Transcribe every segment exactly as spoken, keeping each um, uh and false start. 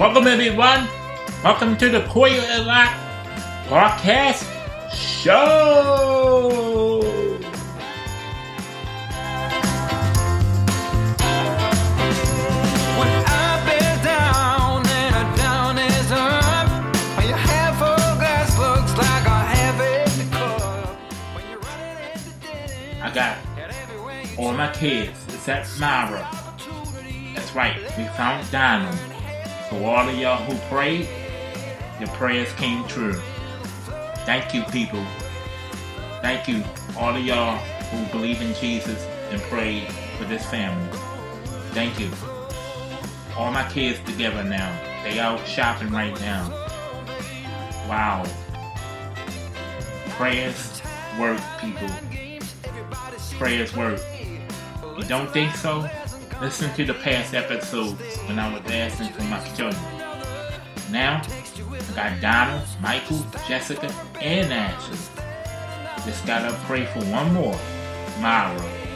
Welcome everyone. Welcome to the Koya Elak Podcast Show. When I've been down and a down is up, when your half full glass looks like a half-empty cup, when you're running into dead ends, I got all my kids except Myra. That's right, we found Donald. So all of y'all who prayed, your prayers came true. Thank you, people. Thank you, all of y'all who believe in Jesus and prayed for this family. Thank you. All my kids together now. They out shopping right now. Wow. Prayers work, people. Prayers work. You don't think so? Listen to the past episodes when I was asking for my children. Now, I got Donald, Michael, Jessica, and Ashley. Just gotta pray for one more, Myra.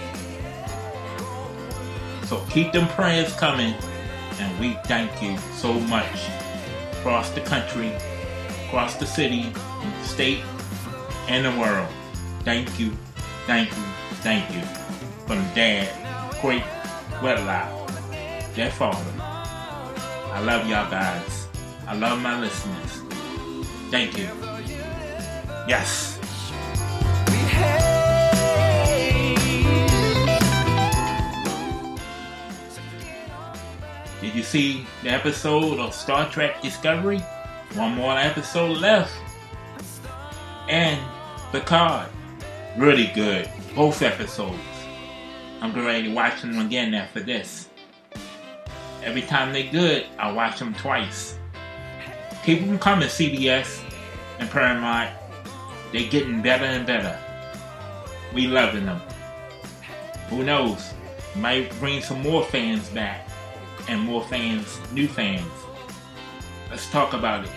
So keep them prayers coming, and we thank you so much. Across the country, across the city, the state, and the world. Thank you, thank you, thank you. From Dad, great Whitlock, their father. I love y'all guys. I love my listeners. Thank you. Yes. Did you see the episode of Star Trek Discovery? One more episode left. And Picard. Really good. Both episodes. I'm going to watch them again after this. Every time they're good, I watch them twice. Keep them coming, C B S and Paramount. They're getting better and better. We loving them. Who knows? Might bring some more fans back. And more fans, new fans. Let's talk about it.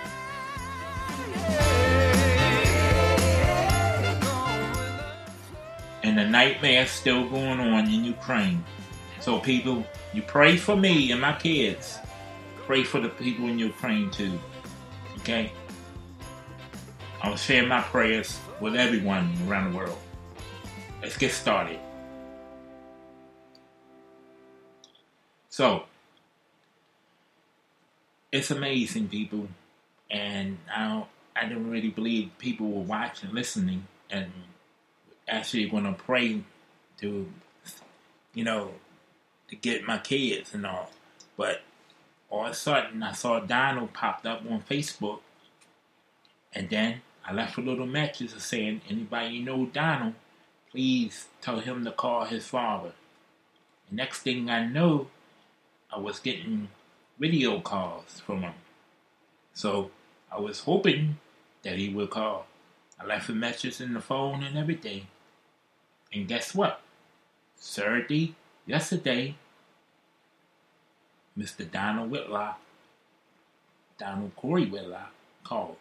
And the nightmare's still going on in Ukraine. So people, you pray for me and my kids. Pray for the people in Ukraine too. Okay? I'll share my prayers with everyone around the world. Let's get started. So, it's amazing, people. And I don't, I didn't really believe people were watching, listening, and actually going to pray to, you know, to get my kids and all. But all of a sudden, I saw Donald popped up on Facebook. And then I left a little message saying, anybody you know Donald, please tell him to call his father. The next thing I know, I was getting video calls from him. So I was hoping that he would call. I left a message in the phone and everything. And guess what? Saturday, yesterday, Mister Donald Whitlock, Donald Corey Whitlock, called.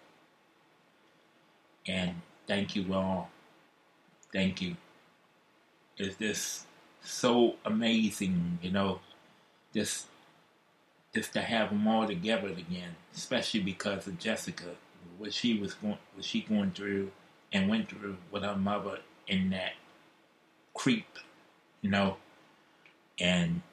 And thank you all. Thank you. It's just so amazing, you know, just, just to have them all together again, especially because of Jessica, what she was going, what she going through and went through with her mother in that creep, you know, and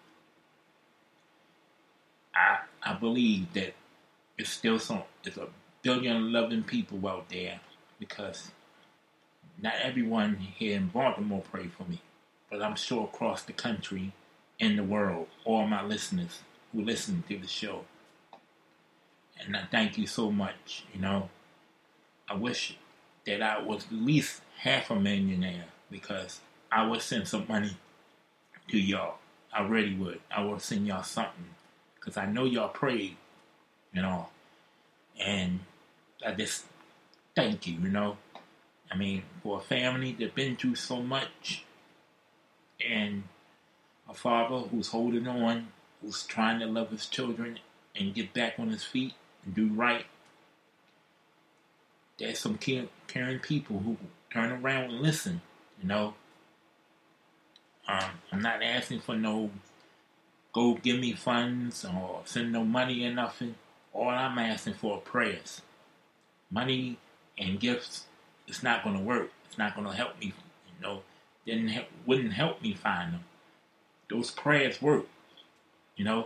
I I believe that it's still some, it's a billion loving people out there, because not everyone here in Baltimore pray for me, but I'm sure across the country and the world, all my listeners who listen to the show. And I thank you so much, you know. I wish that I was at least half a millionaire, because I would send some money to y'all. I really would. I would send y'all something, because I know y'all prayed, you know. And I just thank you, you know. I mean, for a family that's been through so much, and a father who's holding on, who's trying to love his children and get back on his feet and do right. There's some caring people who turn around and listen, you know. Um, I'm not asking for no go give me funds or send no money or nothing. All I'm asking for are prayers. Money and gifts, it's not going to work. It's not going to help me, you know. Didn't help, wouldn't help me find them. Those prayers work, you know.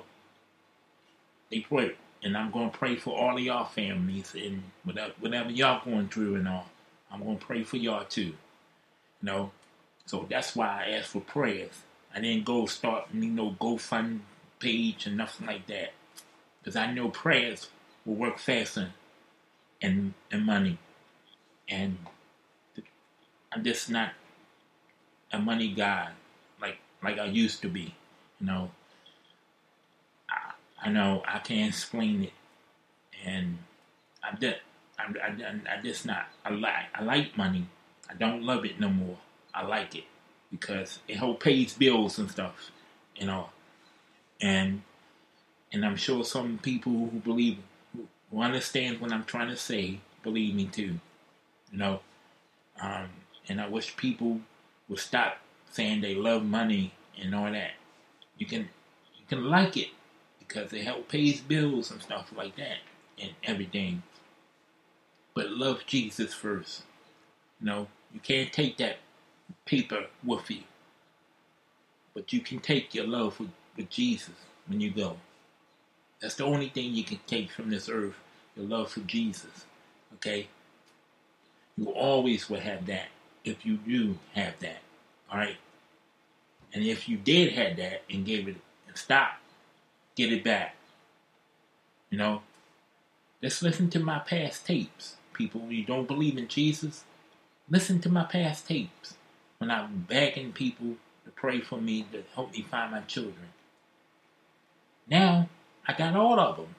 They work. And I'm going to pray for all of y'all families and whatever, whatever y'all going through and all. I'm going to pray for y'all too, you know. So that's why I asked for prayers. I didn't go start, you know, GoFund page and nothing like that. Because I know prayers will work faster than, than money. And I'm just not a money guy like like I used to be, you know. I, I know I can't explain it. And I just, I, I, I just not, I like, I like money. I don't love it no more. I like it because it helps pays bills and stuff, you know. And and I'm sure some people who believe, who understand what I'm trying to say, believe me too, you know. Um, and I wish people would stop saying they love money and all that. You can you can like it because it helps pays bills and stuff like that and everything. But love Jesus first. You know, you can't take that paper with you. But you can take your love with, with Jesus when you go. That's the only thing you can take from this earth, your love for Jesus. Okay? You always will have that if you do have that. Alright? And if you did have that and gave it and stop, get it back. You know? Let's listen to my past tapes. People, you don't believe in Jesus, listen to my past tapes. When I'm begging people to pray for me, to help me find my children. Now, I got all of them.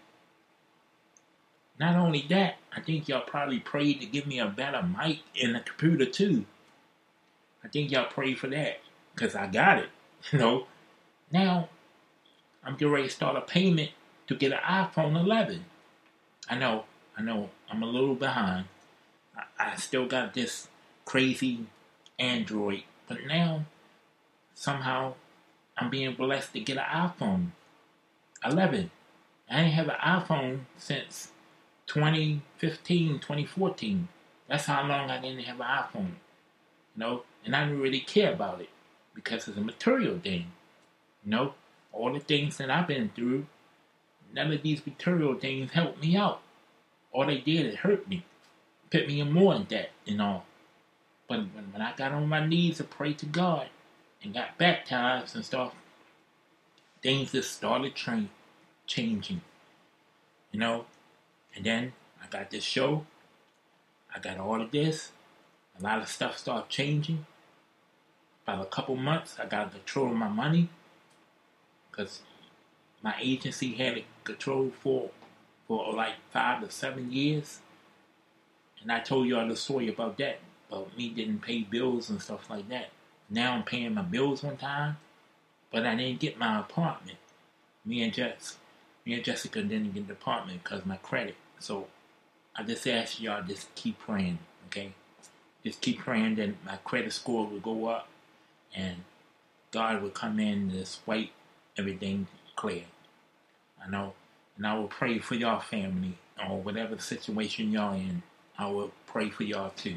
Not only that, I think y'all probably prayed to give me a better mic and a computer too. I think y'all prayed for that, because I got it, you know. Now, I'm getting ready to start a payment to get an iPhone eleven. I know, I know, I'm a little behind. I, I still got this crazy Android, but now somehow I'm being blessed to get an iPhone eleven. I ain't have an iPhone since twenty fifteen, twenty fourteen. That's how long I didn't have an iPhone, you know, and I didn't really care about it because it's a material thing, you know. All the things that I've been through, none of these material things helped me out. All they did is hurt me, put me in more in debt and all. But when, when I got on my knees to pray to God and got baptized and stuff, things just started tra- changing, you know. And then I got this show. I got all of this. A lot of stuff started changing. About a couple months, I got control of my money because my agency had it controlled for for like five to seven years. And I told y'all the story about that. About me didn't pay bills and stuff like that. Now I'm paying my bills one time, but I didn't get my apartment. Me and Jess, me and Jessica didn't get the apartment because of my credit. So I just ask y'all just keep praying, okay? Just keep praying that my credit score will go up and God will come in and just wipe everything clear. I know. And I will pray for y'all family or whatever situation y'all in. I will pray for y'all too.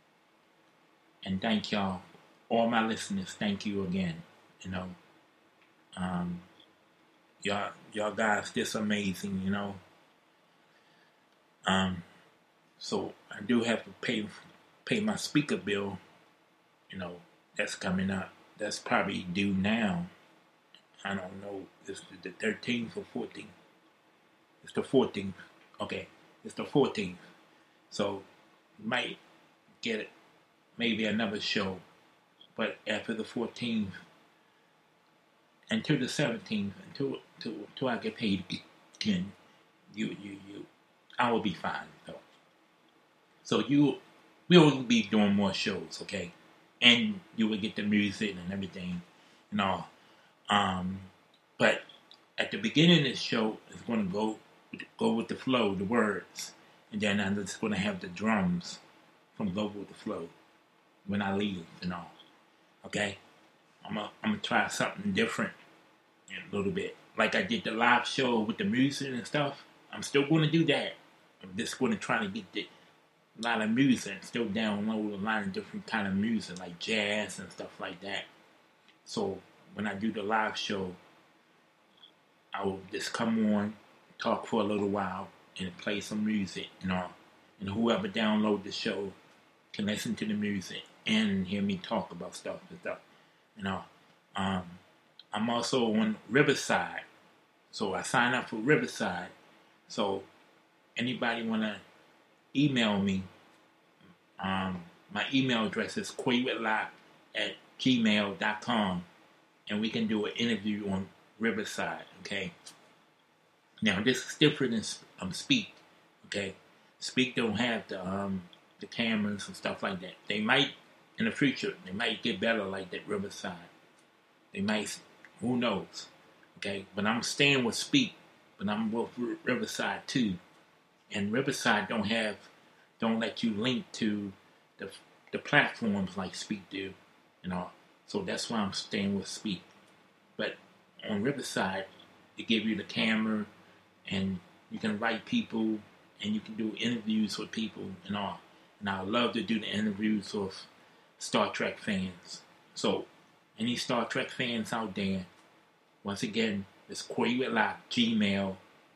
And thank y'all, all my listeners. Thank you again. You know, um, y'all, y'all guys, just amazing. You know. Um, so I do have to pay pay my speaker bill. You know, that's coming up. That's probably due now. I don't know. It's the thirteenth or fourteenth. It's the fourteenth. Okay, it's the fourteenth. So you might get it. Maybe another show, but after the fourteenth, until the seventeenth, until until, until I get paid again, you you you, I will be fine though. So you, we will be doing more shows, okay, and you will get the music and everything, and all. Um, but at the beginning of this show, it's going to go go with the flow, the words, and then I'm just going to have the drums from Go With The Flow when I leave and all. Okay? I'm going I'm to try something different a little bit. Like I did the live show with the music and stuff. I'm still going to do that. I'm just going to try to get the, a lot of music and still download a lot of different kind of music like jazz and stuff like that. So when I do the live show, I will just come on, talk for a little while, and play some music, you know. And whoever download the show can listen to the music and hear me talk about stuff and stuff, you know. Um, I'm also on Riverside, so I signed up for Riverside. So anybody want to email me, um, my email address is quaywoodlock at gmail dot com, and we can do an interview on Riverside, okay? Now, this is different than um, Speak, okay? Speak don't have the um, the cameras and stuff like that. They might, in the future, they might get better like that Riverside. They might, who knows, okay? But I'm staying with Speak, but I'm with Riverside too. And Riverside don't have, don't let you link to the the platforms like Speak do, you know. So that's why I'm staying with Speak. But on Riverside, they give you the camera, and you can write people, and you can do interviews with people and all. And I love to do the interviews with Star Trek fans. So, any Star Trek fans out there, once again, it's quaywoodlock, Gmail,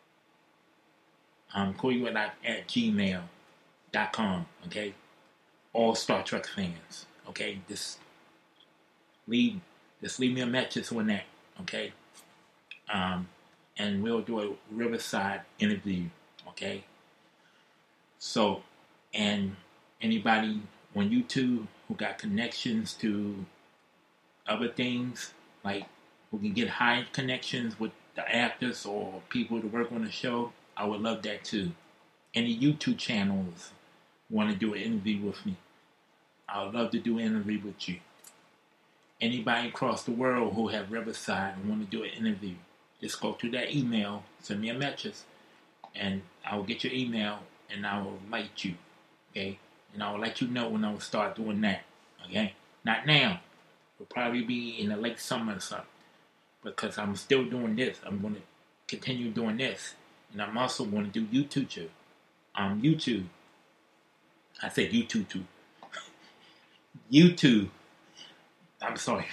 um, quaywoodlock at gmail dot com, okay? All Star Trek fans, okay? Just leave, just leave me a message on that, okay? Um, and we'll do a Riverside interview, okay? So, and anybody on YouTube who got connections to other things, like who can get high connections with the actors or people to work on the show, I would love that too. Any YouTube channels want to do an interview with me, I would love to do an interview with you. Anybody across the world who have Riverside and want to do an interview, just go to that email, send me a message, and I will get your email and I will write you, okay? And I will let you know when I will start doing that, okay? Not now. It'll probably be in the late summer or something, because I'm still doing this. I'm going to continue doing this, and I'm also going to do YouTube too. Um, YouTube. I said YouTube too. YouTube. I'm sorry.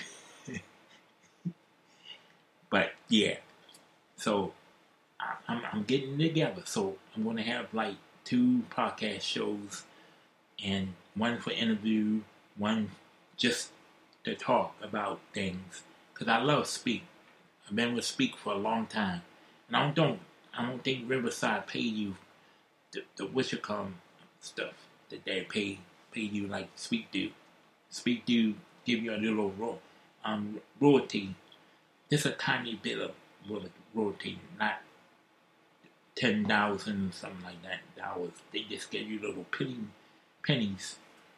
But yeah. So I, I'm, I'm getting together. So I'm going to have like two podcast shows, and one for interview, one just to talk about things. Because I love Speak. I've been with Speak for a long time, and I don't, I don't think Riverside pay you the, the Wishicom stuff that they pay pay you like Speak do. Speak do give you a little ro- um, royalty, just a tiny bit of royalty, not ten thousand something like that dollars. They just give you little penny pennies,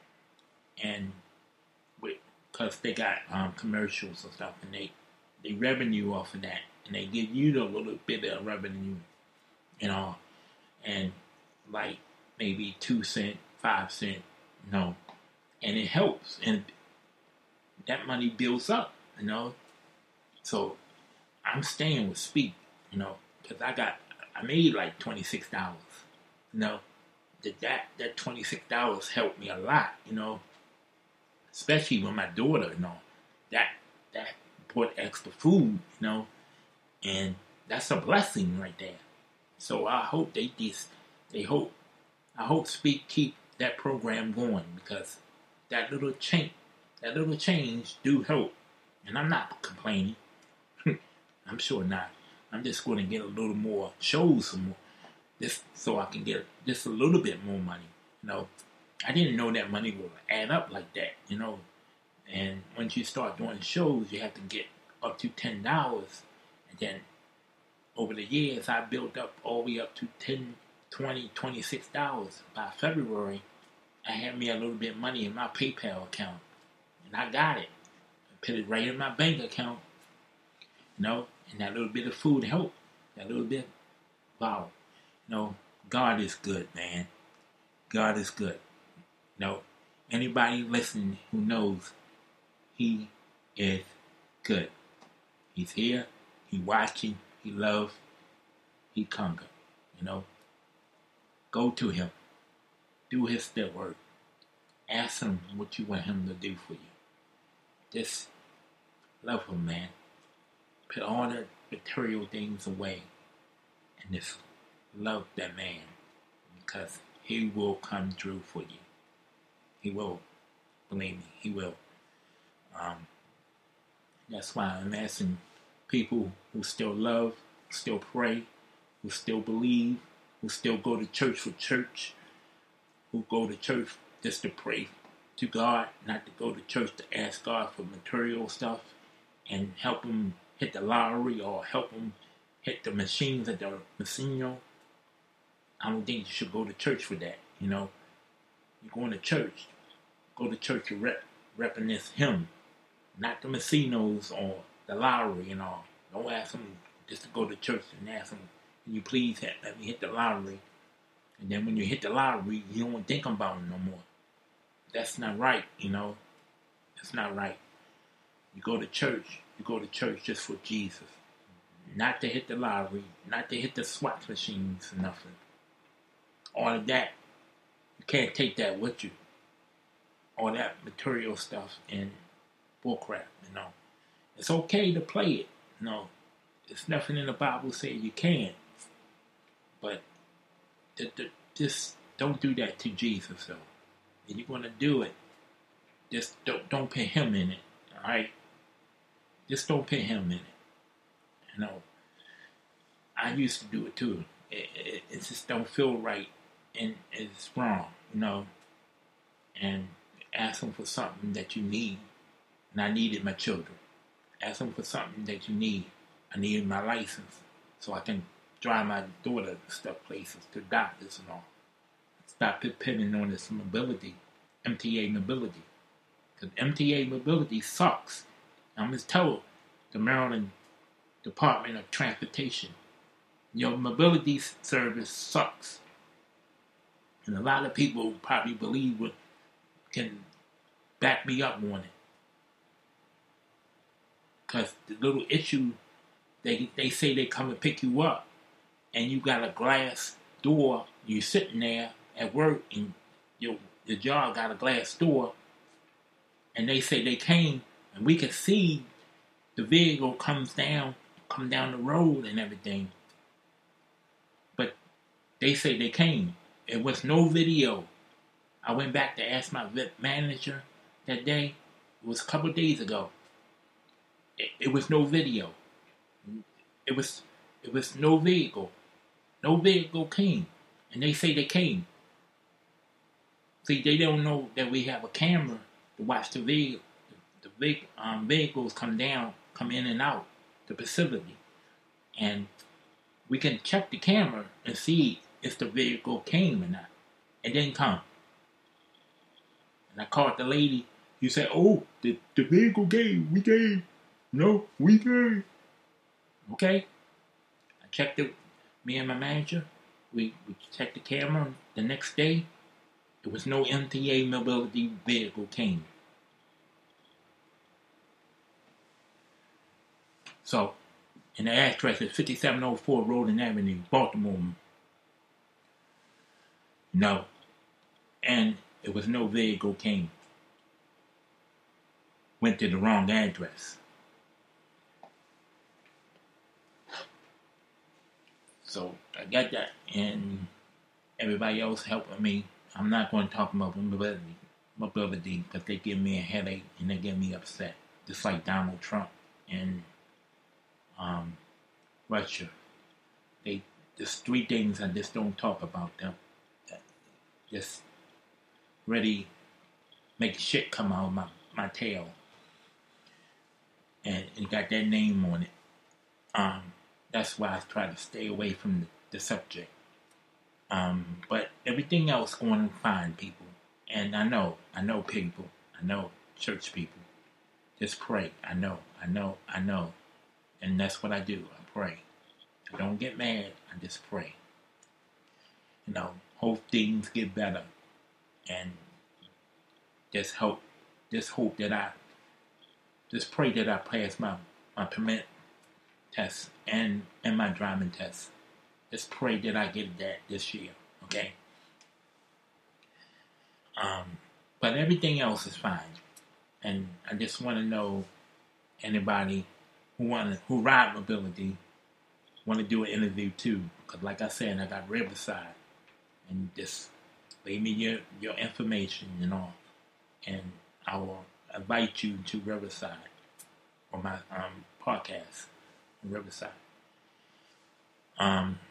and because they got um, commercials and stuff, and they they revenue off of that, and they give you the little bit of revenue, you know, and like maybe two cent, five cent, you know, and it helps, and that money builds up, you know. So I'm staying with Speak, you know, because I got I made like twenty six dollars, you know. That that that twenty six dollars helped me a lot, you know. Especially with my daughter, you know, that that bought extra food, you know, and that's a blessing right there. So I hope they just, they hope, I hope Speak keep that program going, because that little change, that little change do help, and I'm not complaining. I'm sure not. I'm just going to get a little more shows, some more, just so I can get just a little bit more money, you know. I didn't know that money would add up like that, you know. And once you start doing shows, you have to get up to ten dollars. And then over the years, I built up all the way up to ten, twenty, twenty-six dollars. By February, I had me a little bit of money in my PayPal account. And I got it. I put it right in my bank account. You know, and that little bit of food helped. That little bit, wow. You know, God is good, man. God is good. No, anybody listening who knows He is good. He's here, He watching, he love, he conquer. You know, go to him, do his step work, ask him what you want him to do for you. Just love him, man. Put all the material things away and just love that man, because he will come through for you. He will. Believe me, he will. Um, that's why I'm asking people who still love, still pray, who still believe, who still go to church for church, who go to church just to pray to God, not to go to church to ask God for material stuff and help them hit the lottery or help them hit the machines at the casino. I don't think you should go to church for that. You know, you're going to church. Go to church to rep, represent him, not the casinos or the lottery and all. Don't ask him just to go to church and ask him, can you please hit, let me hit the lottery? And then when you hit the lottery, you don't think about it no more. That's not right, you know. That's not right. You go to church, you go to church just for Jesus. Not to hit the lottery, not to hit the swap machines or nothing. All of that, you can't take that with you. All that material stuff and bullcrap, you know. It's okay to play it, you know. There's nothing in the Bible saying you can't. But th- th- just don't do that to Jesus, though. If you're going to do it, just don't, don't put him in it, all right? Just don't put him in it. You know, I used to do it too. It, it, it just don't feel right, and it's wrong, you know. And ask them for something that you need, and I needed my children. Ask them for something that you need. I needed my license so I can drive my daughter to stuff places, to doctors and all. Stop depending on this mobility, M T A mobility, because M T A mobility sucks. I'm just told the Maryland Department of Transportation, your mobility service sucks. And a lot of people probably believe what can back me up on it. Because the little issue, they they say they come and pick you up, and you got a glass door, you sitting there at work, and your, your job got a glass door, and they say they came, and we can see the vehicle comes down, come down the road and everything. But they say they came. It was no video. I went back to ask my vet manager that day. It was a couple of days ago. It, it was no video. It was it was no vehicle. No vehicle came. And they say they came. See, they don't know that we have a camera to watch the vehicle. The, the um, vehicles come down, come in and out the facility. And we can check the camera and see if the vehicle came or not. It didn't come. And I called the lady. You said, oh, the, the vehicle gave. We gave. No, we gave. Okay. I checked it. Me and my manager, we, we checked the camera. The next day, there was no M T A mobility vehicle came. So, and the address is fifty-seven oh four Roden Avenue, Baltimore. No. And it was no vehicle came. Went to the wrong address. So I got that, and everybody else helping me. I'm not going to talk about mobility, mobility, because they give me a headache and they get me upset, just like Donald Trump and um, Russia. They there's three things I just don't talk about them. Just really make shit come out of my, my tail. And it got that name on it. Um, that's why I try to stay away from the, the subject. Um, but everything else going fine, people. And I know, I know people. I know church people. Just pray. I know, I know, I know. And that's what I do. I pray. I don't get mad. I just pray. You know, hope things get better. And just hope, just hope that I, just pray that I pass my, my permit test and, and my driving test. Let's pray that I get that this year, okay? Um, but everything else is fine. And I just want to know anybody who want who ride mobility want to do an interview too. Because like I said, I got Riverside. And just leave me your, your information and all. And I will invite you to Riverside or my um, podcast in Riverside. Um,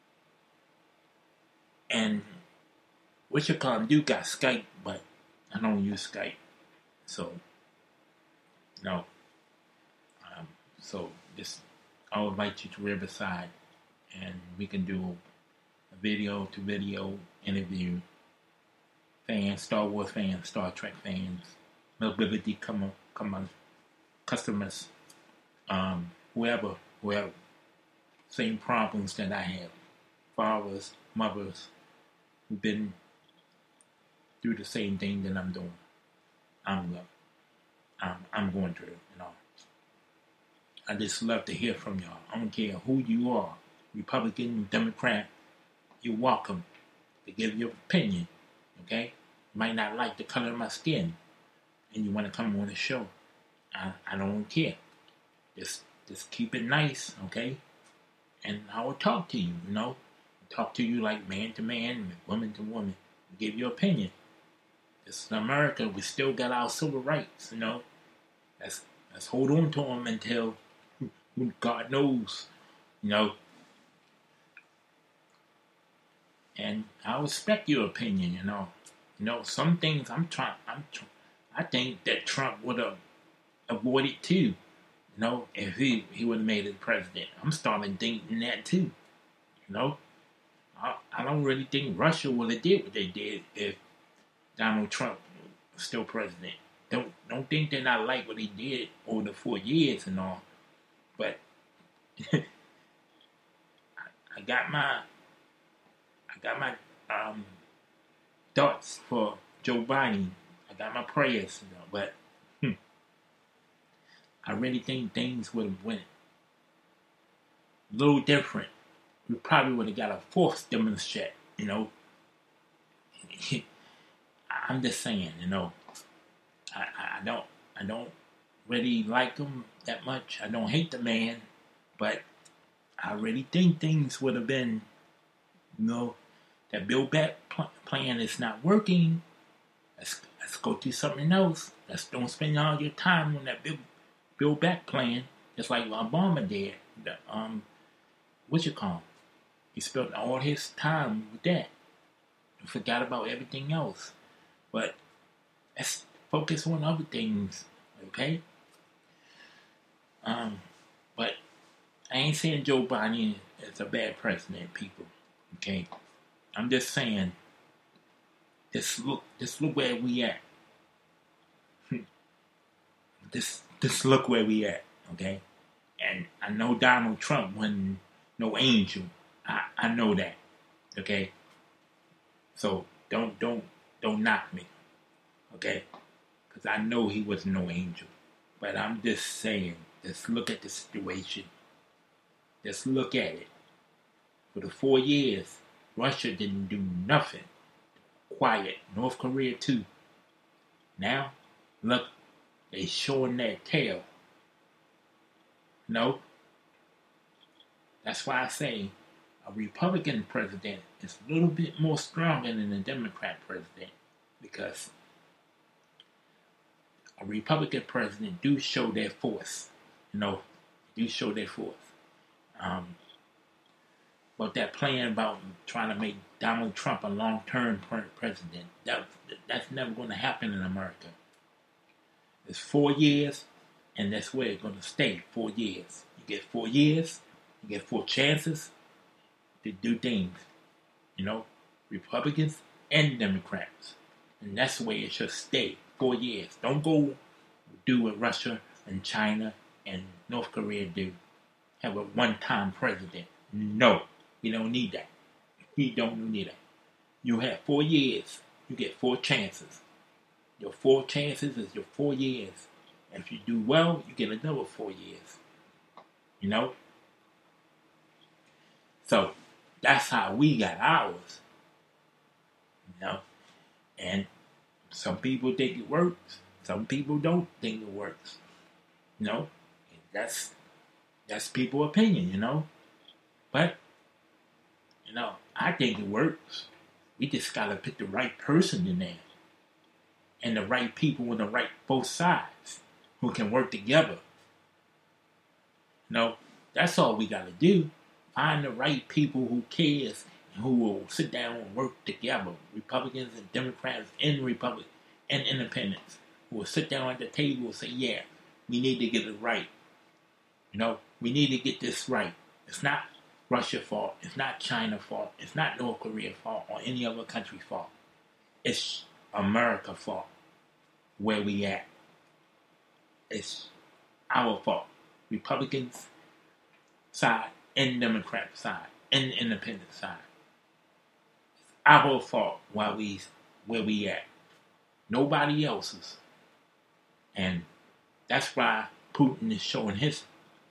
and what you call them, do got Skype, but I don't use Skype. So, no. Um, so, just, I'll invite you to Riverside and we can do a video to video interview. Fans, Star Wars fans, Star Trek fans, mobility come on, come on, customers, um, whoever, whoever, same problems that I have. Fathers, mothers, who've been through the same thing that I'm doing. I'm, I'm, I'm going through it, you know. I just love to hear from y'all. I don't care who you are, Republican, Democrat, you're welcome to give your opinion, okay? You might not like the color of my skin, and you want to come on the show. I, I don't care. Just, just keep it nice, okay? And I will talk to you, you know? Talk to you like man to man, woman to woman. Give your opinion. It's America. We still got our civil rights, you know? Let's, let's hold on to them until God knows, you know? And I respect your opinion, you know? You know, some things I'm trying, I'm tr- I think that Trump would have avoided too. You know, if he, he would have made it president. I'm starting thinking that too. You know? I, I don't really think Russia would have did what they did if Donald Trump was still president. Don't don't think that I like what he did over the four years and all. But I, I got my I got my um, thoughts for Joe Biden. I got my prayers, you know, but hmm, I really think things would have went a little different. We probably would have got a fourth stimulus check, you know. I'm just saying, you know. I, I don't I don't really like him that much. I don't hate the man, but I really think things would have been, you know, that Build Back pl- plan is not working. Let's let's go do something else. Let's don't spend all your time on that Build, build Back plan, just like Obama did. The, um, what you call him? He spent all his time with that and forgot about everything else. But let's focus on other things, okay? Um, but I ain't saying Joe Biden is a bad president, people. Okay, I'm just saying, just look, just look where we at. Just, just look where we at. Okay, and I know Donald Trump wasn't no angel. I, I know that. Okay, so don't, don't, don't knock me. Okay, because I know he was no angel. But I'm just saying, just look at the situation. Just look at it. For the four years, Russia didn't do nothing. Quiet. North Korea too. Now, look, they showing their tail. No. That's why I say a Republican president is a little bit more stronger than a Democrat president, because a Republican president do show their force. You know, do show their force. Um, but that plan about trying to make Donald Trump a long-term president, that that's never going to happen in America. It's four years, and that's where it's going to stay, four years. You get four years, you get four chances to do things, you know, Republicans and Democrats. And that's the way it should stay, four years. Don't go do what Russia and China and North Korea do. Have a one-time president. No, we don't need that. We don't need that. You have four years. You get four chances. Your four chances is your four years. And if you do well, you get another four years. You know? So that's how we got ours. You know? And some people think it works. Some people don't think it works. You know? That's that's people's opinion, you know? But, you know, I think it works. We just gotta put the right person in there. And the right people on the right both sides who can work together. You know, that's all we gotta do. Find the right people who cares and who will sit down and work together. Republicans and Democrats and Republic and Independents who will sit down at the table and say, yeah, we need to get it right. You know, we need to get this right. It's not Russia's fault. It's not China's fault. It's not North Korea's fault or any other country's fault. It's America's fault. Where we at. It's our fault. Republicans side and Democrat side and Independent side. It's our fault why we where we at. Nobody else's. And that's why Putin is showing his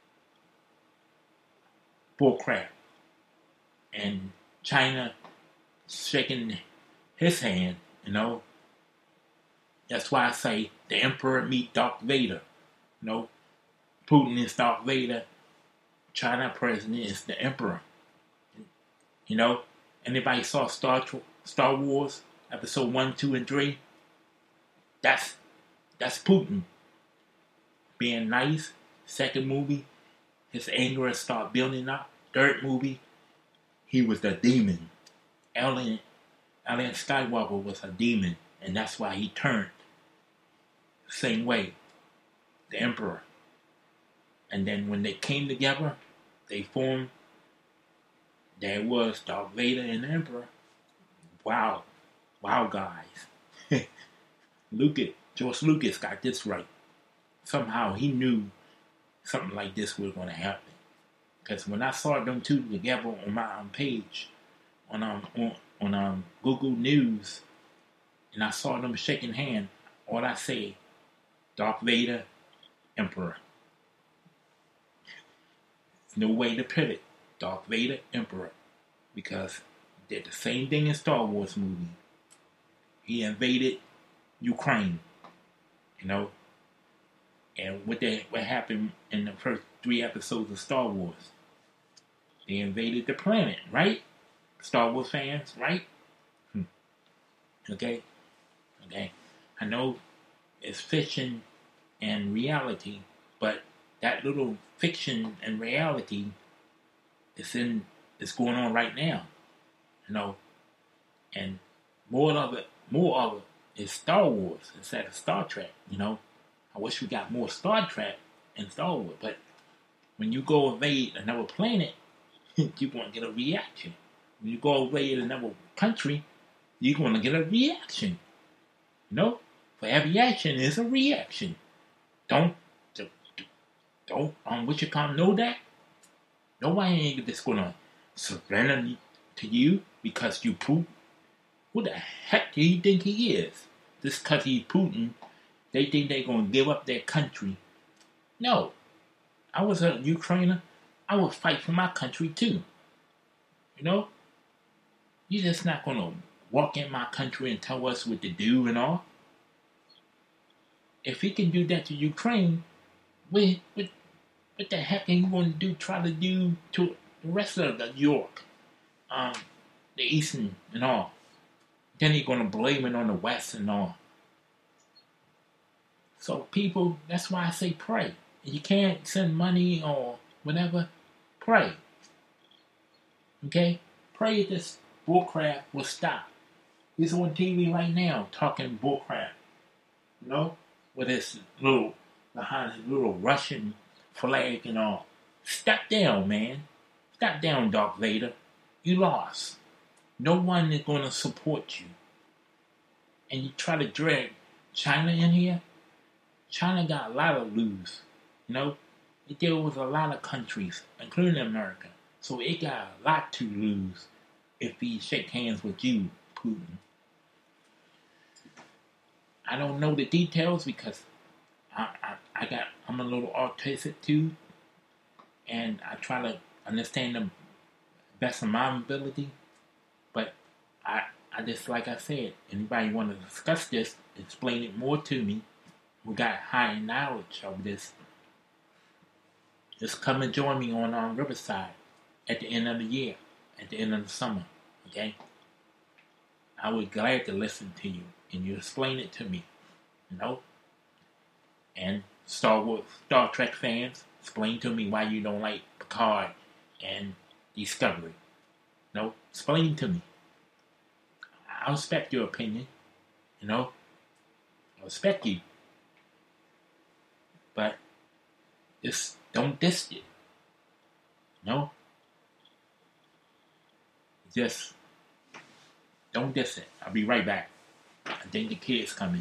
bullcrap. And China shaking his hand, you know. That's why I say the Emperor meet Darth Vader. You know, Putin is Darth Vader. China president is the Emperor. You know, anybody saw Star Star Wars episode one, two, and three? That's that's Putin being nice. Second movie, his anger start building up. Third movie, he was the demon. Alien, Alien Skywalker was a demon, and that's why he turned. Same way, the Emperor. And then when they came together, they formed. There was Darth Vader and the Emperor. Wow, wow, guys. Lucas, George Lucas got this right. Somehow he knew something like this was going to happen. Because when I saw them two together on my um, page, on um on, on um Google News, and I saw them shaking hands, all I say, Darth Vader, Emperor. There's no way to put it. Darth Vader, Emperor. Because he did the same thing in Star Wars movie. He invaded Ukraine. You know? And what they what happened in the first three episodes of Star Wars? They invaded the planet, right? Star Wars fans, right? Hmm. Okay? Okay. I know it's fiction and reality, but that little fiction and reality is in is going on right now. You know? And more of it more of it is Star Wars instead of Star Trek, you know? I wish we got more Star Trek and Star Wars, but when you go invade another planet, you're going to get a reaction. When you go invade another country, you're going to get a reaction. You know? For every action is a reaction. Don't, don't, um, what you call know that? Nobody ain't just going to surrender to you because you Putin. Who the heck do you think he is? Just because he's Putin, they think they're going to give up their country. No. I was a Ukrainer. I would fight for my country too. You know? You're just not going to walk in my country and tell us what to do and all. If he can do that to Ukraine, what, what, what the heck are you going to do, try to do to the rest of the York, um, the Eastern and all? Then he's going to blame it on the West and all. So people, that's why I say pray. You can't send money or whatever. Pray. Okay? Pray that this bullcrap will stop. He's on T V right now talking bullcrap. You know? With his little, behind his little Russian flag and all. Step down, man. Step down, Darth Vader. You lost. No one is going to support you. And you try to drag China in here. China got a lot of lose. You know, it deals with a lot of countries, including America. So it got a lot to lose if he shake hands with you, Putin. I don't know the details because I, I, I got I'm a little autistic too, and I try to understand the best of my ability. But I, I just, like I said, anybody want to discuss this, explain it more to me, who got higher knowledge of this, just come and join me on um, Riverside at the end of the year, at the end of the summer, okay? I would glad to listen to you, and you explain it to me, you know? And Star Wars, Star Trek fans, explain to me why you don't like Picard and Discovery. You know, explain to me. I respect your opinion, you know? I respect you. But just don't diss it. No? Just don't diss it. I'll be right back. I think the kid's coming.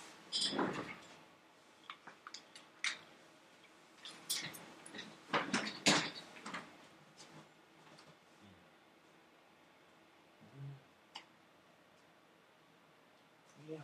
Yeah.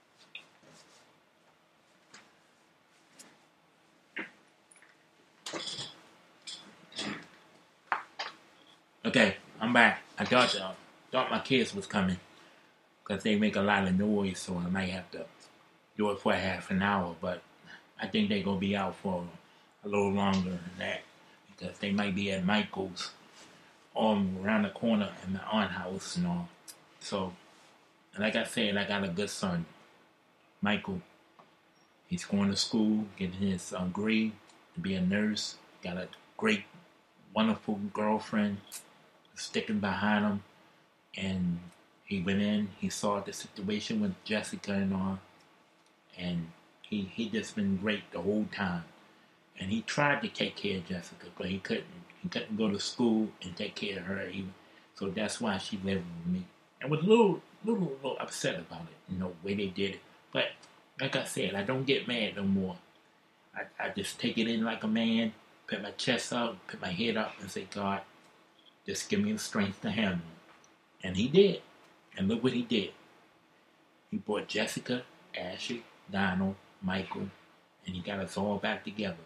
Okay, I'm back. I thought uh, thought my kids was coming because they make a lot of noise, so I might have to do it for a half an hour. But I think they're gonna be out for a little longer than that because they might be at Michael's um around the corner at my aunt house and all. So, like I said, I got a good son, Michael. He's going to school, getting his um, grade to be a nurse. Got a great, wonderful girlfriend sticking behind him, and he went in, he saw the situation with Jessica and all, and he he just been great the whole time. And he tried to take care of Jessica, but he couldn't. He couldn't go to school and take care of her even. So that's why she lived with me. And was a little, little, little upset about it, you know, the way they did it. But like I said, I don't get mad no more. I, I just take it in like a man, put my chest up, put my head up, and say, God, just give me the strength to handle it. And he did. And look what he did. He brought Jessica, Ashley, Donald, Michael, and he got us all back together.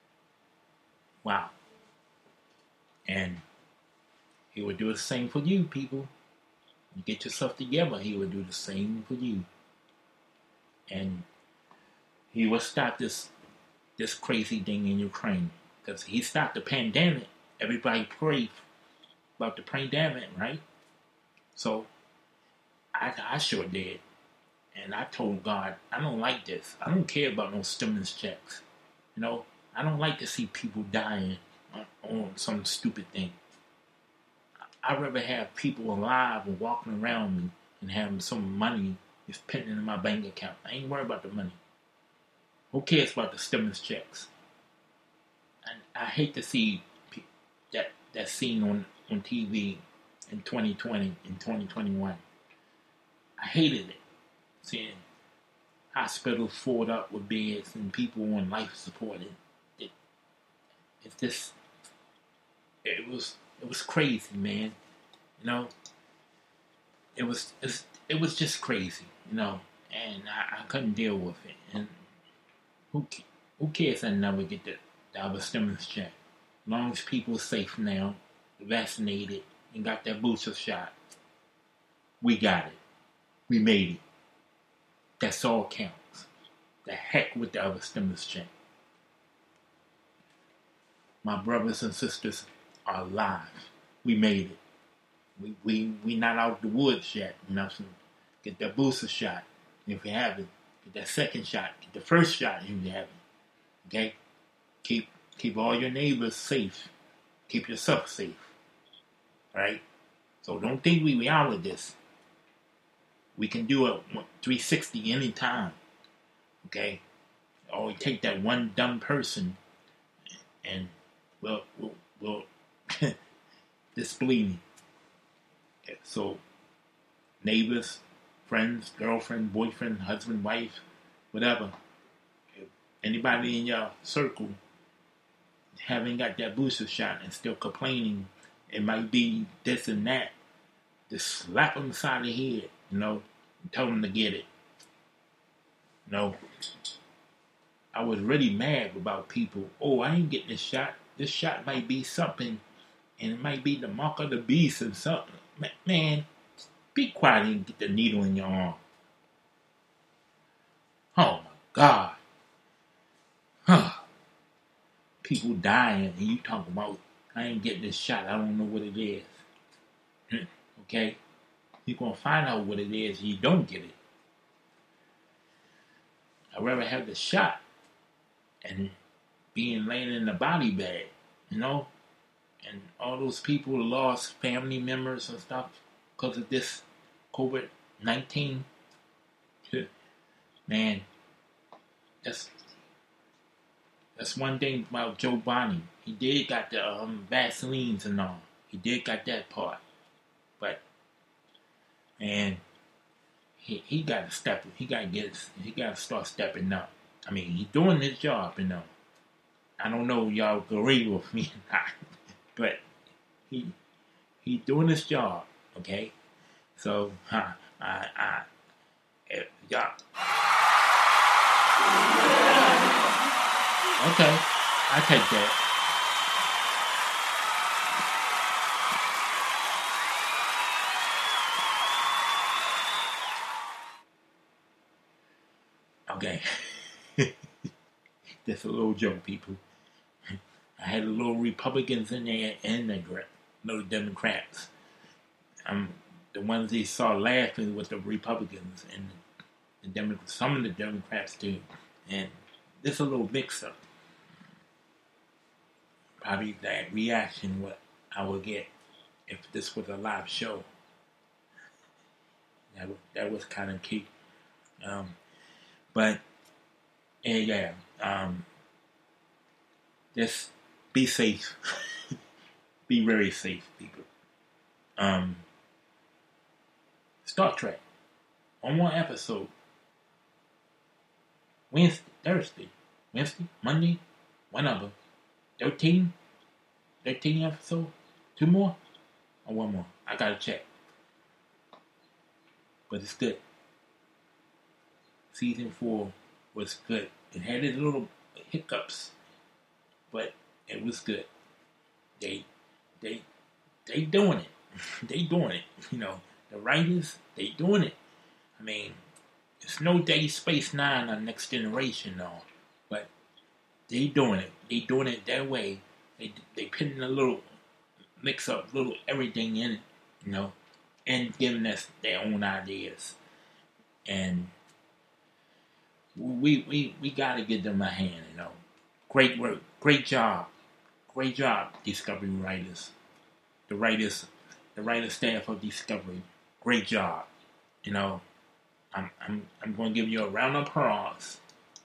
Wow. And he would do the same for you, people. You get yourself together, he would do the same for you. And he will stop this this crazy thing in Ukraine. Because he stopped the pandemic. Everybody prayed about the pandemic, right? So, I, I sure did. And I told God, I don't like this. I don't care about no stimulus checks. You know, I don't like to see people dying on, on some stupid thing. I'd rather have people alive and walking around me and having some money just pending in my bank account. I ain't worried about the money. Who cares about the stimulus checks? And I hate to see that that scene on, on T V in twenty twenty, in twenty twenty-one. I hated it. Seeing hospitals filled up with beds and people on life support. It, it, it's just, it was, it was crazy, man. You know, it was, it's, it was just crazy, you know, and I, I couldn't deal with it. And who, who cares? I never get the, the other stimulus check. As long as people are safe now, vaccinated, and got that booster shot, we got it. We made it. That's all counts. The heck with the other stimulus check. My brothers and sisters are alive. We made it. We we we not out the woods yet. Nothing. Get that booster shot if you have it. Get that second shot. Get the first shot if you have it. Okay? Keep keep all your neighbors safe. Keep yourself safe. Right? So don't think we, we out of this. We can do a three sixty anytime. Okay? Or we take that one dumb person and we'll, we'll, we'll disbelieve me. Okay, so, neighbors, friends, girlfriend, boyfriend, husband, wife, whatever. If anybody in your circle haven't got that booster shot and still complaining, it might be this and that. Just slap them aside the head. You know, tell them to get it. You know, I was really mad about people. Oh, I ain't getting this shot. This shot might be something and it might be the mark of the beast or something. Man, be quiet and get the needle in your arm. Oh my God. Huh. People dying and you talking about, I ain't getting this shot, I don't know what it is. Okay? You're going to find out what it is and you don't get it. I'd rather have the shot and being laying in the body bag, you know? And all those people lost family members and stuff because of this COVID nineteen. Man, that's that's one thing about Joe Biden. He did got the um, Vaselines and all. He did got that part. But, man, he he got to step. He got to get. He got to start stepping up. I mean, he's doing his job, you know. I don't know if y'all agree with me or not, but he he's doing his job. Okay, so huh, I I if y'all. Okay, I take that. Okay. Just a little joke, people. I had a little Republicans in there and the little Democrats. Um, the ones they saw laughing with the Republicans and the Democrats, some of the Democrats too. And there's a little mix-up. Probably that reaction what I would get if this was a live show. That was, that was kind of cute. Um, but, yeah, yeah. Um, just be safe. Be very safe, people. Um, Star Trek. One more episode. Wednesday, Thursday, Wednesday, Monday, one of them. thirteen? thirteen episode? Two more? Or one more? I gotta check. But it's good. Season four was good. It had its little hiccups, but it was good. They, they, they doing it. They doing it. You know, the writers, they doing it. I mean, it's no Day Space Nine on Next Generation, though. But they doing it. They doing it that way. They they putting a little mix up, little everything in it, you know, and giving us their own ideas. And we we we got to give them a hand, you know. Great work, great job, great job, Discovery writers, the writers, the writer staff of Discovery, great job, you know. I'm I'm I'm going to give you a round of applause.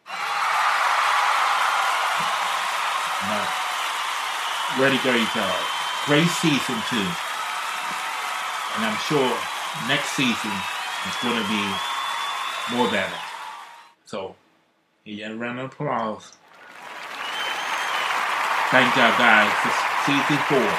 No. Really great job. Great season two. And I'm sure next season is going to be more better. So, here, a round of applause. Thank y'all guys for season four.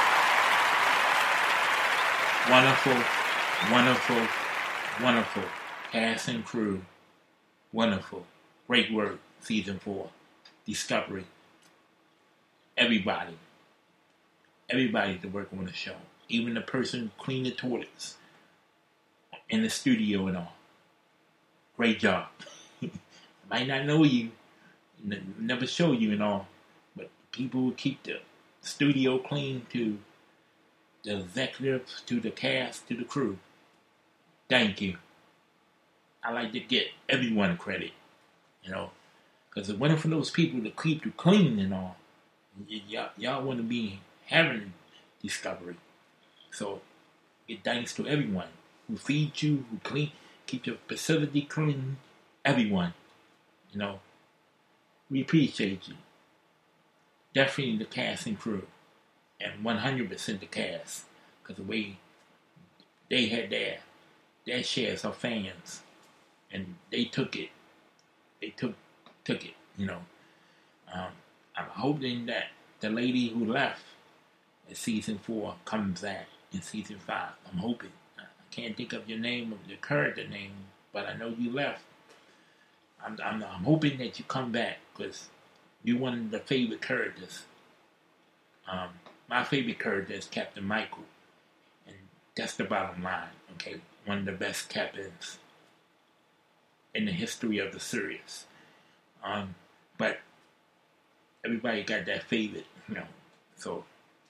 Wonderful, wonderful, wonderful. Cast and crew. Wonderful. Great work, season four. Discovery. Everybody. Everybody to work on the show. Even the person who cleaned the toilets. In the studio and all. Great job. Might not know you. N- never show you and all. But people who keep the studio clean, to the executives, to the cast, to the crew. Thank you. I like to get everyone credit. You know. Because if it wasn't for those people to keep you clean and all, y- y'all, y'all wouldn't be having Discovery. So, get thanks to everyone who feeds you, who clean, keep your facility clean. Everyone, you know, we appreciate you. Definitely the cast and crew, and one hundred percent the cast, because the way they had their their shares of fans, and they took it, they took took it. You know, um, I'm hoping that the lady who left in season four comes back in season five. I'm hoping. I can't think of your name, of your character name, but I know you left. I'm, I'm, I'm hoping that you come back, because you're one of the favorite characters. Um, my favorite character is Captain Michael. And that's the bottom line, okay? One of the best captains in the history of the series. Um, but everybody got that favorite, you know, so.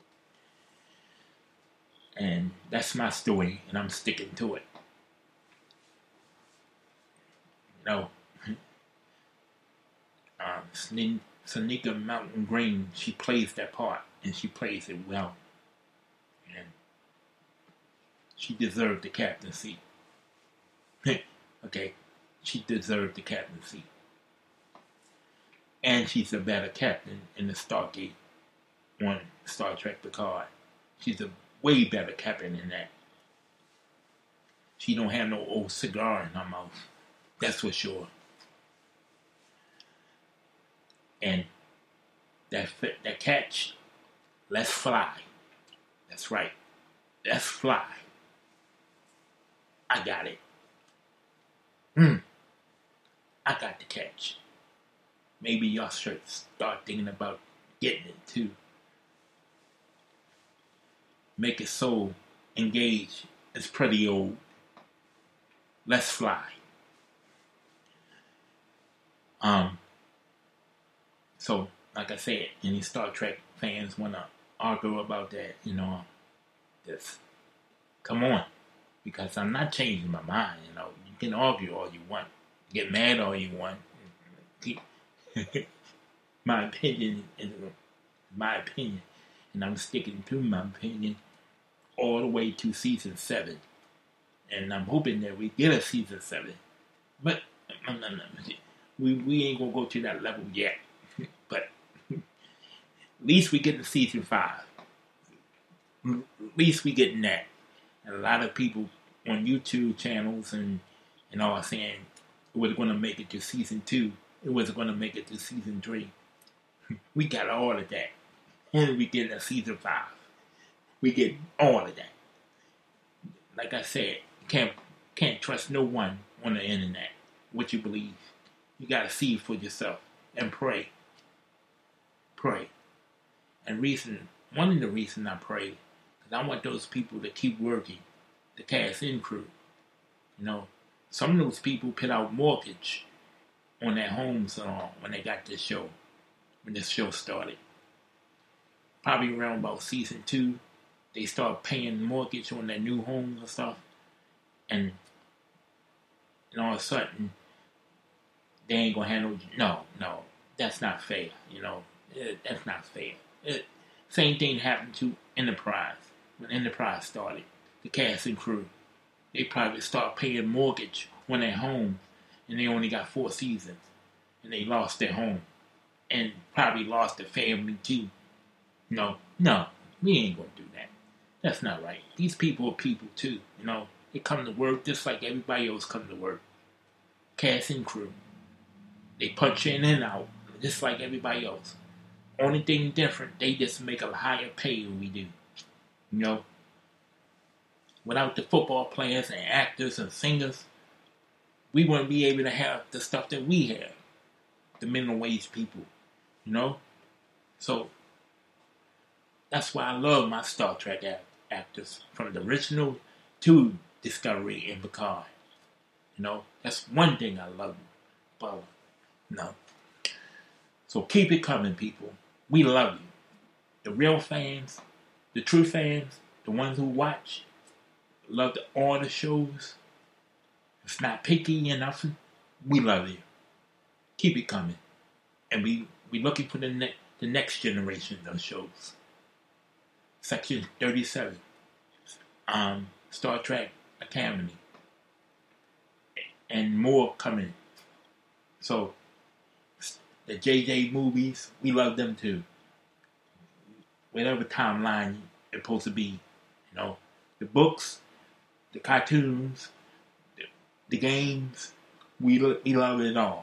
And that's my story, and I'm sticking to it. You know, um, Sonequa Mountain Green, she plays that part, and she plays it well. And she deserved the captaincy. Okay, she deserved the captaincy. And she's a better captain in the Stargate on Star Trek Picard. She's a way better captain than that. She don't have no old cigar in her mouth. That's for sure. And that that catch, let's fly. That's right. Let's fly. I got it. Hmm. I got the catch. Maybe y'all should start thinking about getting it too. Make it so engaged. It's pretty old. Let's fly. Um. So, like I said, any Star Trek fans want to argue about that, you know, just come on. Because I'm not changing my mind, you know. You can argue all you want. Get mad all you want. My opinion is my opinion. And I'm sticking to my opinion all the way to season seven. And I'm hoping that we get a season seven. But we, we ain't going to go to that level yet. But at least we get to season five. At least we getting that. And a lot of people on YouTube channels and, and all are saying it was going to make it to season two. It wasn't going to make it to season three. We got all of that. And we get a season five. We get all of that. Like I said, you can't, can't trust no one on the internet. What you believe. You got to see for yourself. And pray. Pray. And reason, one of the reasons I pray, because I want those people to keep working. The cast in crew. You know, some of those people put out mortgage on their homes uh, when they got this show. When this show started. Probably around about season two, they start paying mortgage on their new homes and stuff. And, and all of a sudden, they ain't gonna have no, no, no, that's not fair, you know, it, that's not fair. It, same thing happened to Enterprise, when Enterprise started, the cast and crew. They probably start paying mortgage on their home, and they only got four seasons, and they lost their home, and probably lost their family too. No, no, we ain't gonna do that. That's not right. These people are people too, you know. They come to work just like everybody else come to work. Cast and crew. They punch in and out just like everybody else. Only thing different, they just make a higher pay than we do. You know. Without the football players and actors and singers, we wouldn't be able to have the stuff that we have. The minimum wage people. You know. So that's why I love my Star Trek actors, from the original to Discovery and Picard. You know, that's one thing I love about them. No. So keep it coming, people. We love you. The real fans, the true fans, the ones who watch, love the, all the shows. It's not picky and nothing. We love you. Keep it coming. And we we looking for the, ne- the next generation of shows. Section thirty-seven. Um, Star Trek Academy. And more coming. So, the J J movies, we love them too. Whatever timeline it's supposed to be. You know, the books, the cartoons, the, the games, we, lo- we love it all.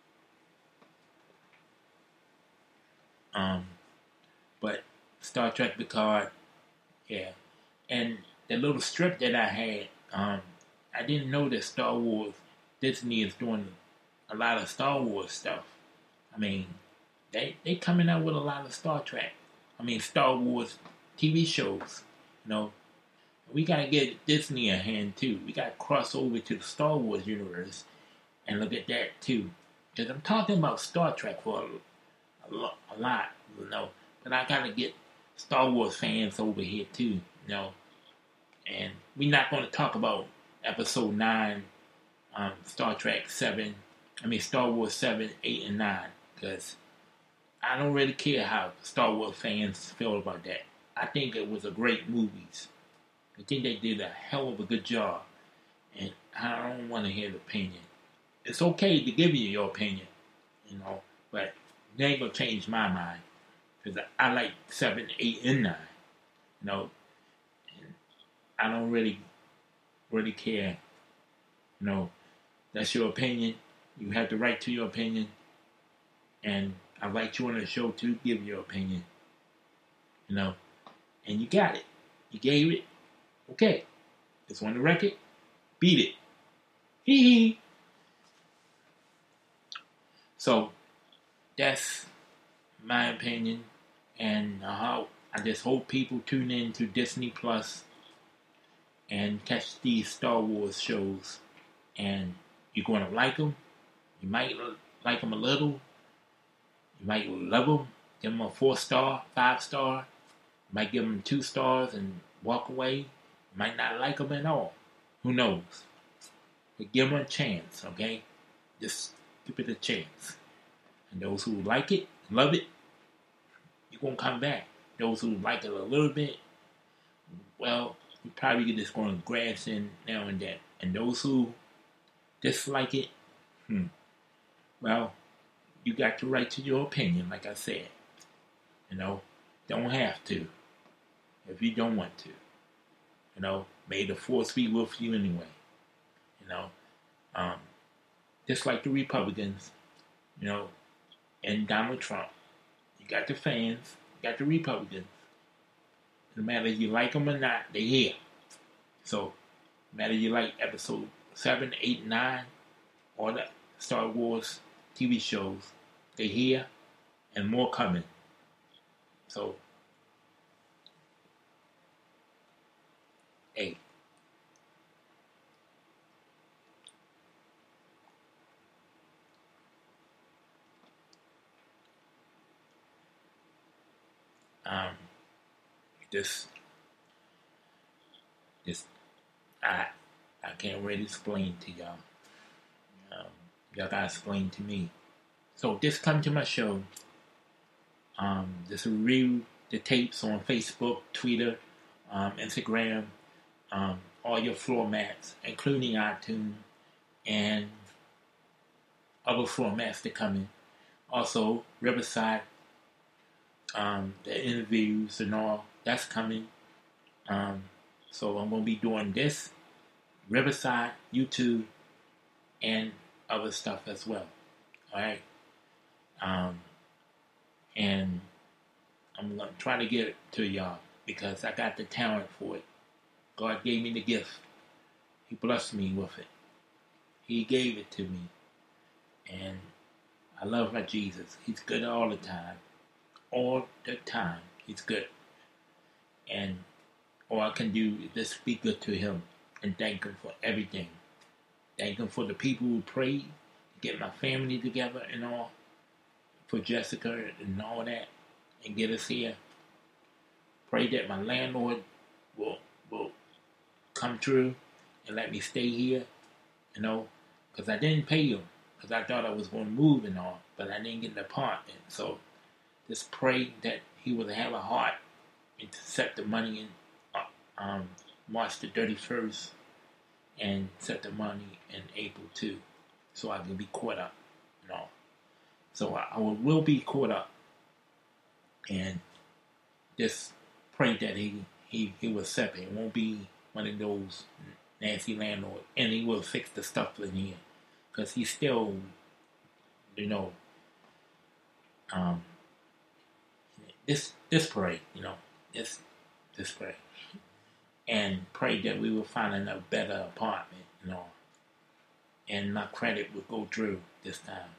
Um, but Star Trek Picard, yeah. And the little strip that I had, um, I didn't know that Star Wars, Disney is doing a lot of Star Wars stuff. I mean, they they coming out with a lot of Star Trek. I mean, Star Wars T V shows. You know, we gotta get Disney a hand too. We gotta cross over to the Star Wars universe and look at that too. Because I'm talking about Star Trek for a, a, lo- a lot, you know. But I gotta get Star Wars fans over here too, you know. And we're not gonna talk about Episode nine, um, Star Trek seven, I mean Star Wars seven, eight, and nine. Because I don't really care how Star Wars fans feel about that. I think it was a great movies. I think they did a hell of a good job. And I don't want to hear the opinion. It's okay to give you your opinion, you know, but it ain't going to change my mind. Because I, I like seven, eight, and nine, you know. And I don't really, really care. You know, that's your opinion. You have the right to your opinion. And I invite you on the show to give your opinion. You know, and you got it. You gave it. Okay. It's on the record. Beat it. Hee hee. So, that's my opinion. And uh, I just hope people tune in to Disney Plus and catch these Star Wars shows. And you're going to like them. You might like them a little. You might love them. Give them a four star, five star. You might give them two stars and walk away. You might not like them at all. Who knows? But give them a chance, okay? Just give it a chance. And those who like it, love it, you're going to come back. Those who like it a little bit, well, you're probably just going to grass in now and then. And those who dislike it, hmm, well, you got the right to your opinion, like I said. You know, don't have to if you don't want to. You know, may the force be with you anyway. You know, um, just like the Republicans, you know, and Donald Trump. You got the fans, you got the Republicans. No matter if you like them or not, they're here. So, no matter if you like episode seven, eight, nine, or the Star Wars T V shows, they're here and more coming. So, hey. Um, this, this, I, I can't really explain to y'all. Um, y'all gotta explain to me. So just come to my show. Um, just review the tapes on Facebook, Twitter, um, Instagram, um, all your floor mats, including iTunes and other floor mats that come in. Also, Riverside. Um, the interviews and all, that's coming. Um, so I'm going to be doing this, Riverside, YouTube, and other stuff as well. Alright? Um, and I'm going to try to get it to y'all because I got the talent for it. God gave me the gift. He blessed me with it. He gave it to me. And I love my Jesus. He's good all the time. All the time, he's good. And all I can do is just be good to him and thank him for everything. Thank him for the people who prayed to get my family together and all, for Jessica and all that, and get us here. Pray that my landlord will will come through and let me stay here, you know, because I didn't pay him, because I thought I was going to move and all, but I didn't get an apartment, so just pray that he will have a heart and to set the money in uh, um, March the thirty-first and set the money in April too, so I can be caught up, you know. So I, I will, will be caught up, and just pray that he he he will separate. It won't be one of those nasty landlords, and he will fix the stuff in here, because he's still, you know, um. This, this pray, you know, this, this pray, and pray that we will find a better apartment, you know, and my credit will go through this time.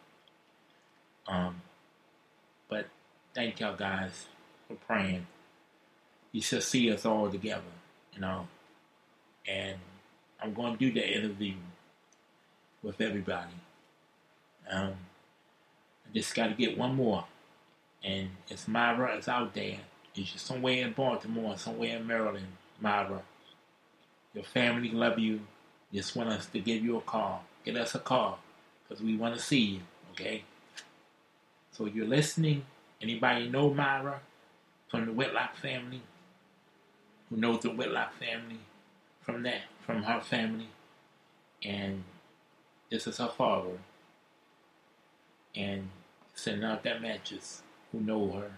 Um, but thank y'all guys for praying. you should see us all together, you know. And I'm going to do the interview with everybody. Um, I just got to get one more. And it's Myra is out there. It's just somewhere in Baltimore, somewhere in Maryland, Myra. Your family love you. Just want us to give you a call. Get us a call because we want to see you, okay? So you're listening. Anybody know Myra from the Whitlock family? Who knows the Whitlock family from that, from her family? And this is her father. And sending out that matches. Who know her?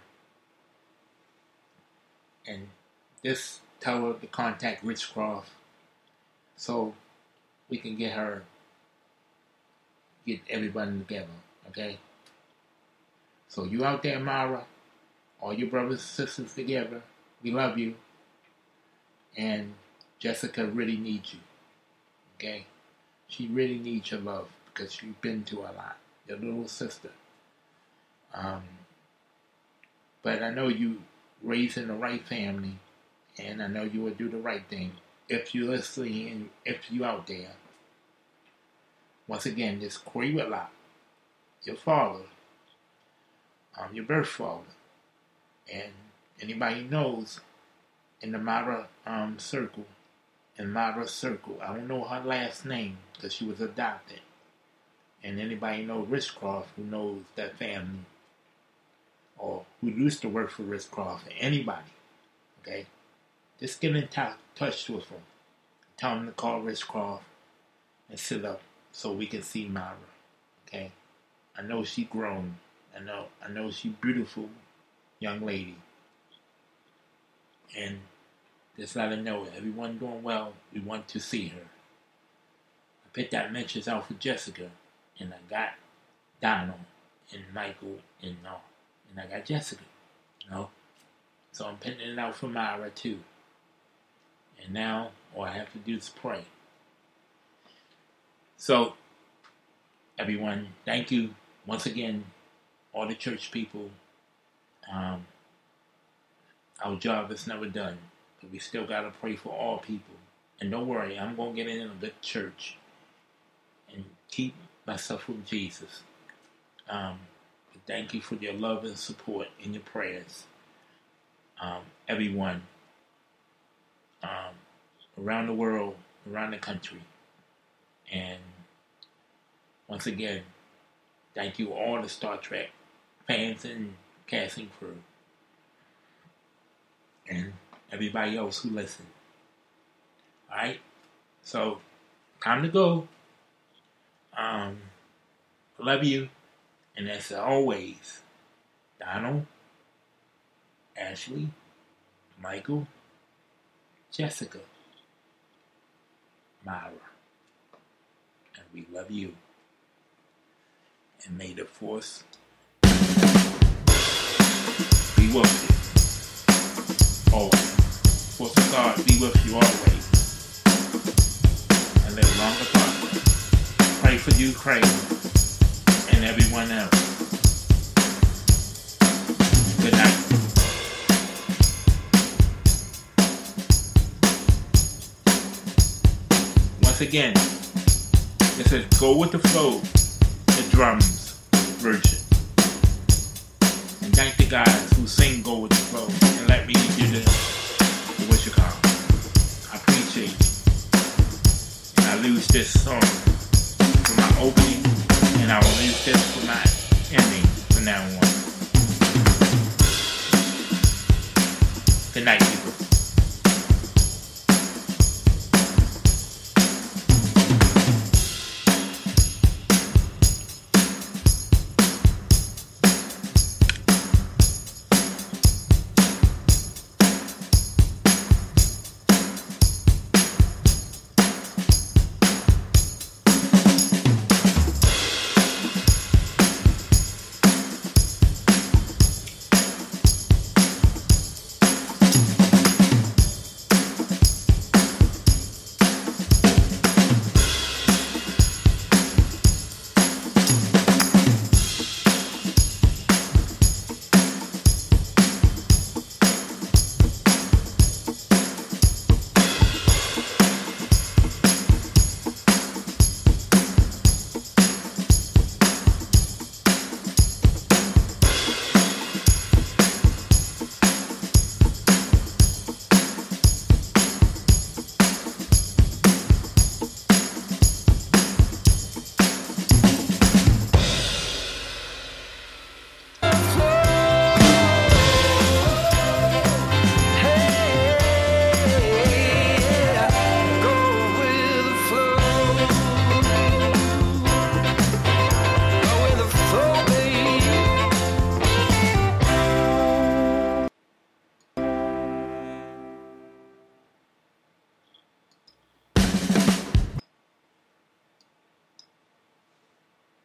And just tell her to contact Rich Croft so we can get her, get everybody together, okay? So you out there, Myra, all your brothers and sisters together, we love you. And Jessica really needs you, okay? She really needs your love because you've been to a lot, your little sister. Um, but I know you raised in the right family, and I know you will do the right thing if you're listening and if you out there. Once again, this Corey Whitlock, your father, um, your birth father, and anybody knows in the Myra um, circle, in Myra's circle, I don't know her last name because she was adopted. And anybody know Rich Croft who knows that family, or who used to work for Rich Croft, or anybody, okay? Just get in t- touch with them. Tell them to call Rich Croft and sit up so we can see Myra, okay? I know she grown. I know, I know she beautiful young lady. And just let her know everyone doing well. We want to see her. I put that message out for Jessica, and I got Donald and Michael and uh, and I got Jessica, you know. So I'm putting it out for Myra too. And now all I have to do is pray. So, everyone, thank you once again, all the church people. Um, our job is never done, but we still got to pray for all people. And don't worry, I'm going to get in a good church and keep myself with Jesus. Um, but thank you for your love and support and your prayers. Um, everyone um, around the world, around the country. And once again, thank you all the Star Trek fans and casting crew. And everybody else who listened. Alright? So, time to go. Um, I love you. And as always, Donald, Ashley, Michael, Jessica, Myra. And we love you. And may the force be with you. Always. Force of God be with you always. And live long apart. Pray for Ukraine and everyone else. Good night. Once again, this is Go With The Flow, the drums version. And thank the guys who sing Go With The Flow and let me do the, the what you call. I appreciate it. And I lose this song for my opening, and I will use this for my ending from now on. Good night,